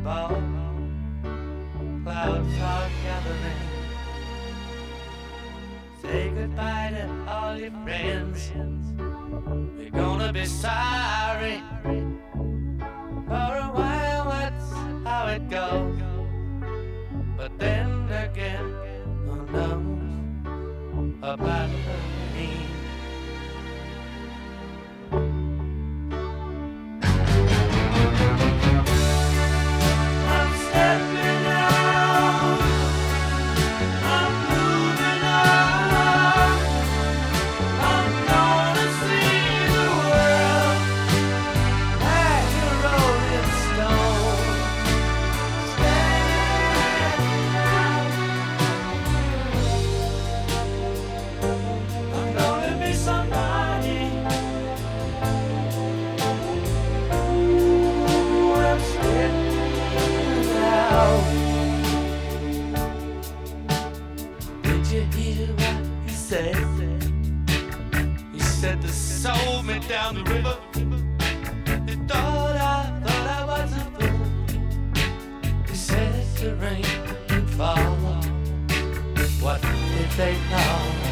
ball. Clouds are gathering. Say goodbye to all your friends. We're gonna be sorry. For a while, that's how it goes. But then again, who knows about me? He said they sold me down the river. He thought I was a fool. He said the rain would fall. What did they know?